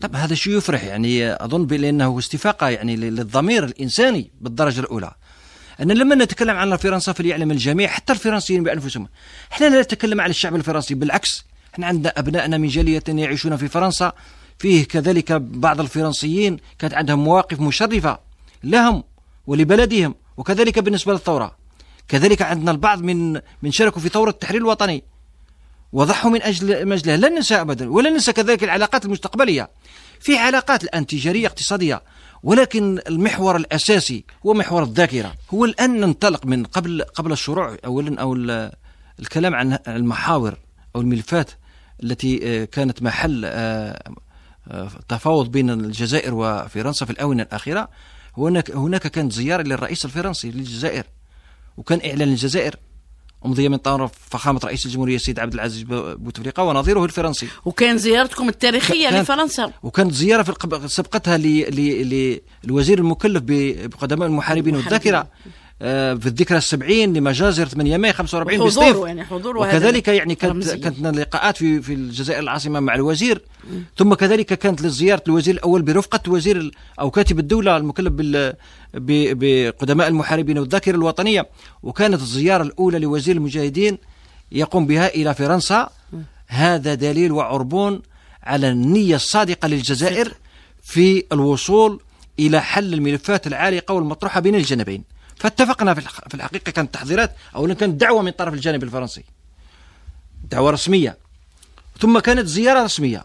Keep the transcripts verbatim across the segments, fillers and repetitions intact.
طب هذا شيء يفرح، يعني أظن بأنه استفاقة يعني للضمير الإنساني بالدرجة الأولى. أن لما نتكلم عن فرنسا فليعلم الجميع حتى الفرنسيين بأنفسهم، إحنا لا نتكلم عن الشعب الفرنسي، بالعكس إحنا عندنا أبنائنا من جالية يعيشون في فرنسا، فيه كذلك بعض الفرنسيين كانت عندهم مواقف مشرفة لهم ولبلدهم، وكذلك بالنسبة للثورة. كذلك عندنا البعض من من شاركوا في ثورة التحرير الوطني وضحوا من أجل مجله، لن ننسى أبدا، ولا ننسى كذلك العلاقات المستقبلية. في علاقات الآن تجارية اقتصادية، ولكن المحور الأساسي هو محور الذاكرة. هو الآن ننطلق من قبل قبل الشروع أولا أو الكلام عن المحاور أو الملفات التي كانت محل تفاوض بين الجزائر وفرنسا في الآونة الأخيرة. هناك هناك كانت زيارة للرئيس الفرنسي للجزائر، وكان إعلان الجزائر أمضية من طرف فخامة رئيس الجمهورية السيد عبد العزيز بوتفليقة ونظيره الفرنسي. وكان زيارتكم التاريخية لفرنسا، وكانت زيارة في سبقتها للوزير المكلف بقدماء المحاربين والذاكرة في الذكرى السبعين لمجازر ثمانية ماي خمسة وأربعين بسطيف، يعني حضور، وكذلك يعني كانت كانت لقاءات في في الجزائر العاصمة مع الوزير، م. ثم كذلك كانت لزيارة الوزير الأول برفقة الوزير أو كاتب الدولة المكلف بقدماء المحاربين والذاكرة الوطنية، وكانت الزيارة الأولى لوزير المجاهدين يقوم بها إلى فرنسا. م. هذا دليل وعربون على النية الصادقة للجزائر في الوصول إلى حل الملفات العالقة والمطروحة بين الجانبين. فاتفقنا في الحقيقة، كانت تحضيرات أولا كانت دعوة من طرف الجانب الفرنسي، دعوة رسمية، ثم كانت زيارة رسمية.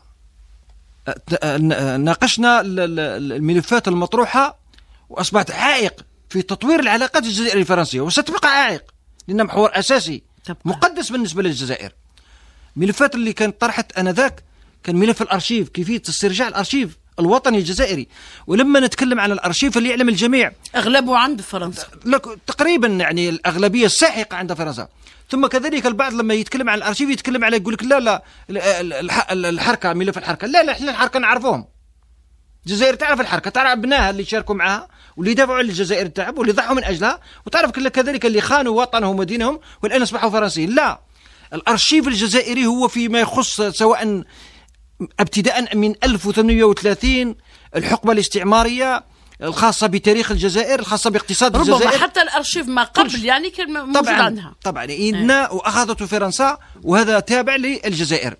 ناقشنا الملفات المطروحة، وأصبحت عائق في تطوير العلاقات الجزائرية الفرنسية، وستبقى عائق لأنها محور أساسي مقدس بالنسبة للجزائر. الملفات اللي كانت طرحت آنذاك كان ملف الأرشيف، كيفية استرجاع الأرشيف الوطني الجزائري. ولما نتكلم عن الأرشيف فليعلم الجميع أغلبه عند فرنسا تقريبا، يعني الأغلبية الساحقة عند فرنسا. ثم كذلك البعض لما يتكلم عن الأرشيف يتكلم عليه يقول لك لا لا الحركة، ملف الحركة، لا لا احنا الحركة نعرفوهم، الجزائر تعرف الحركة، تعرف أبنائها اللي شاركوا معها واللي دافعوا عن الجزائر التعب واللي ضحوا من أجلها، وتعرف كذلك اللي خانوا وطنهم ودينهم والآن أصبحوا فرنسيين. لا، الأرشيف الجزائري هو فيما يخص سواء ابتداء من ألف وثمانمائة وثلاثين الحقبة الاستعمارية الخاصة بتاريخ الجزائر، الخاصة باقتصاد ربما الجزائر، ربما حتى الأرشيف ما قبل يعني كان موجود طبعًا عندها. طبعا إننا وأخذته فرنسا، وهذا تابع للجزائر.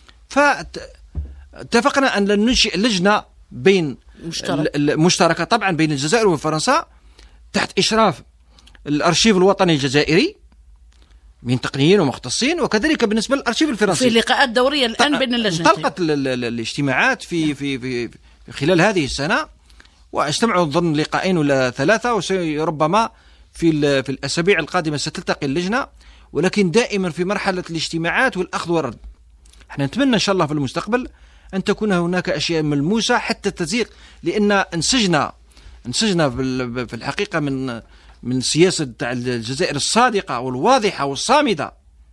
فاتفقنا أن ننشئ لجنة بين مشترك. مشتركة طبعا بين الجزائر وفرنسا تحت إشراف الأرشيف الوطني الجزائري من تقنيين ومختصين، وكذلك بالنسبة للأرشيف الفرنسي. في لقاءات دورية الآن بين اللجنتين. انطلقت الاجتماعات في في في خلال هذه السنة، واجتمعوا ضمن لقاءين ولا ثلاثة، وربما في في الأسابيع القادمة ستلتقي اللجنة، ولكن دائما في مرحلة الاجتماعات والأخذ والرد. احنا نتمنى إن شاء الله في المستقبل أن تكون هناك أشياء ملموسة حتى تزيق، لأن انسجنا انسجنا في الحقيقة من من سياسة الجزائر الصادقة والواضحة والصامدة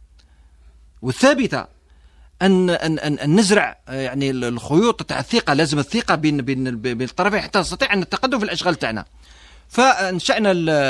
والثابتة أن أن أن, أن نزرع يعني الخيوط تاع الثقة. لازم الثقة بين بين بين الطرفين حتى نستطيع أن نتقدم في الأشغال تاعنا. فانشأنا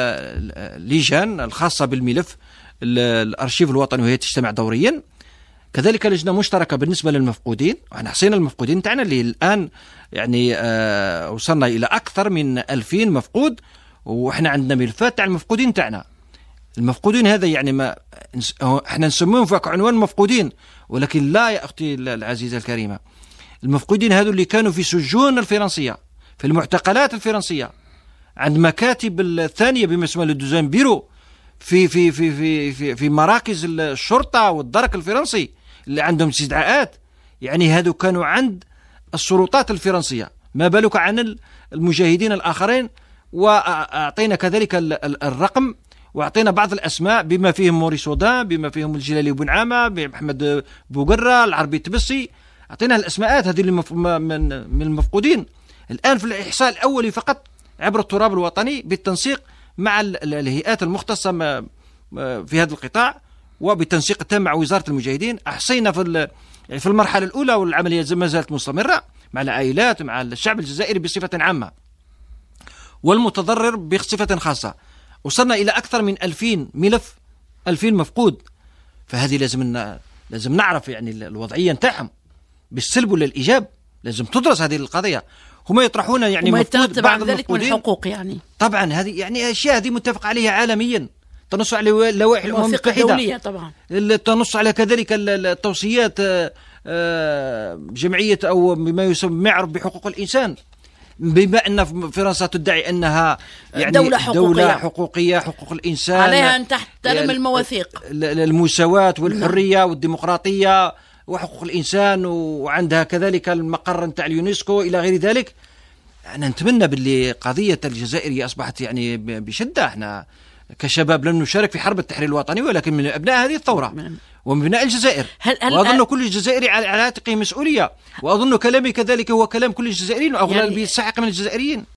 اللجان الخاصة بالملف الأرشيف الوطني، وهي تجتمع دوريا. كذلك لجنة مشتركة بالنسبة للمفقودين، وأنا حصينا المفقودين تاعنا اللي الآن يعني آه وصلنا إلى أكثر من ألفين مفقود، وإحنا عندنا ملفات تاع المفقودين تاعنا. المفقودين هذا يعني ما احنا نسميهم فوق عنوان مفقودين، ولكن لا يا أختي العزيزة الكريمة، المفقودين هذو اللي كانوا في سجون الفرنسية، في المعتقلات الفرنسية، عند مكاتب الثانية بما يسمى الدوزان بيرو، في في في في في, في مراكز الشرطة والدرك الفرنسي اللي عندهم استدعاءات. يعني هذو كانوا عند السلطات الفرنسية، ما بالك عن المجاهدين الآخرين. وأعطينا كذلك الرقم، وأعطينا بعض الأسماء بما فيهم موريس ودان، بما فيهم الجلالي بن عامة، محمد بوقرة، العربي التبسي. أعطينا الأسماءات هذه من المفقودين. الآن في الإحصاء الأولي فقط عبر التراب الوطني بالتنسيق مع الهيئات المختصة في هذا القطاع، وبالتنسيق التام مع وزارة المجاهدين، أحصينا في في المرحلة الأولى، والعملية ما زالت مستمرة مع العائلات ومع الشعب الجزائري بصفة عامة والمتضرر بصفة خاصة. وصلنا إلى أكثر من ألفين ملف، ألفين مفقود. فهذه لازم لازم نعرف يعني الوضعية نتاعهم بالسلب ولا الإيجاب. لازم تدرس هذه القضية. هما يطرحون يعني وما مفقود يترتب بعض عن ذلك من المفقودين. حقوق يعني طبعا هذه يعني أشياء هذه متفق عليها عالميا، تنص على لوائح الأمم المتحدة دولية طبعا، تنص على كذلك التوصيات جمعية أو بما يسمى معرف بحقوق الإنسان. بما أن فرنسا تدعي أنها يعني دولة حقوقية, دولة حقوقية حقوق الإنسان عليها أن تحترم المواثيق، المساواة والحرية والديمقراطية وحقوق الإنسان، وعندها كذلك المقر نتاع اليونسكو إلى غير ذلك. أنا نتمنى باللي قضية الجزائر أصبحت يعني بشدة. احنا كشباب لم نشارك في حرب التحرير الوطني، ولكن من أبناء هذه الثورة ومن أبناء الجزائر. هل هل وأظن كل جزائري على عاتقه مسؤولية، وأظن كلامي كذلك هو كلام كل الجزائريين، وأغلب يعني الساحق من الجزائريين.